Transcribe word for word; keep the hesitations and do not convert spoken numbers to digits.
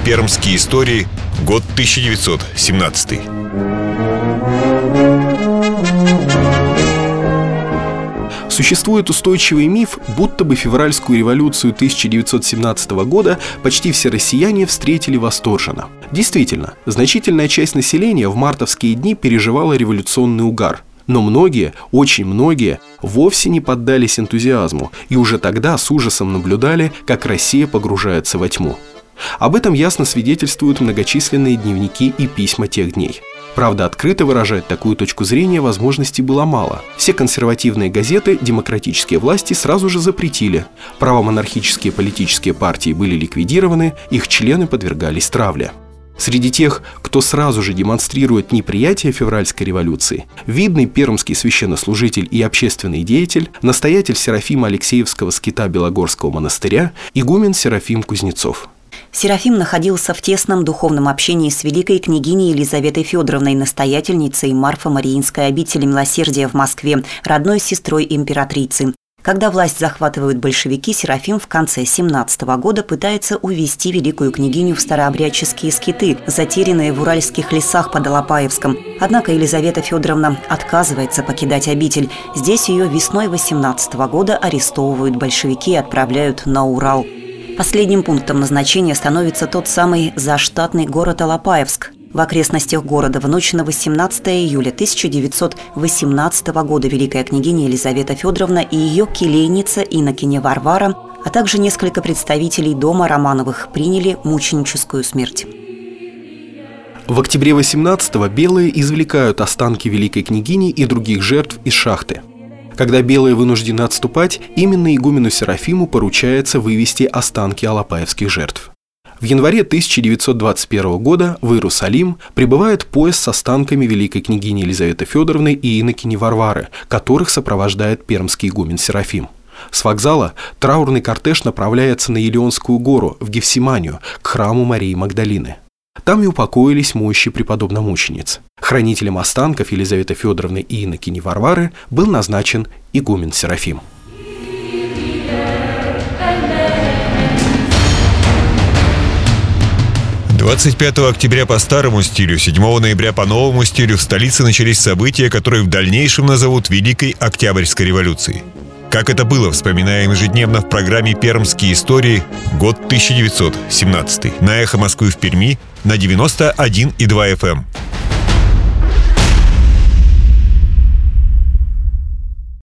«Пермские истории», год тысяча девятьсот семнадцатый. Существует устойчивый миф, будто бы февральскую революцию тысяча девятьсот семнадцатого года почти все россияне встретили восторженно. Действительно, значительная часть населения в мартовские дни переживала революционный угар. Но многие, очень многие, вовсе не поддались энтузиазму и уже тогда с ужасом наблюдали, как Россия погружается во тьму. Об этом ясно свидетельствуют многочисленные дневники и письма тех дней. Правда, открыто выражать такую точку зрения возможностей было мало. Все консервативные газеты демократические власти сразу же запретили. Правомонархические политические партии были ликвидированы, их члены подвергались травле. Среди тех, кто сразу же демонстрирует неприятие февральской революции, видный пермский священнослужитель и общественный деятель, настоятель Серафима Алексеевского скита Белогорского монастыря, игумен Серафим Кузнецов. Серафим находился в тесном духовном общении с великой княгиней Елизаветой Федоровной, настоятельницей Марфо-Мариинской обители милосердия в Москве, родной сестрой императрицы. Когда власть захватывают большевики, Серафим в конце семнадцатого года пытается увести великую княгиню в старообрядческие скиты, затерянные в уральских лесах под Алапаевском. Однако Елизавета Федоровна отказывается покидать обитель. Здесь ее весной восемнадцатого года арестовывают большевики и отправляют на Урал. Последним пунктом назначения становится тот самый заштатный город Алапаевск. В окрестностях города в ночь на восемнадцатое июля тысяча девятьсот восемнадцатого года великая княгиня Елизавета Федоровна и ее келейница инокиня Варвара, а также несколько представителей дома Романовых приняли мученическую смерть. В октябре восемнадцатого белые извлекают останки великой княгини и других жертв из шахты. Когда белые вынуждены отступать, именно игумену Серафиму поручается вывести останки алапаевских жертв. В январе тысяча девятьсот двадцать первого года в Иерусалим прибывает поезд с останками великой княгини Елизаветы Федоровны и инокини Варвары, которых сопровождает пермский игумен Серафим. С вокзала траурный кортеж направляется на Елеонскую гору, в Гефсиманию, к храму Марии Магдалины. Там и упокоились мощи преподобномучениц. Хранителем останков Елизаветы Федоровны и инокини Варвары был назначен игумен Серафим. двадцать пятого октября по старому стилю, седьмого ноября по новому стилю в столице начались события, которые в дальнейшем назовут Великой Октябрьской революцией. Как это было, вспоминаем ежедневно в программе «Пермские истории», год тысяча девятьсот семнадцатый. На Эхо Москвы в Перми на девяносто один и два эф эм.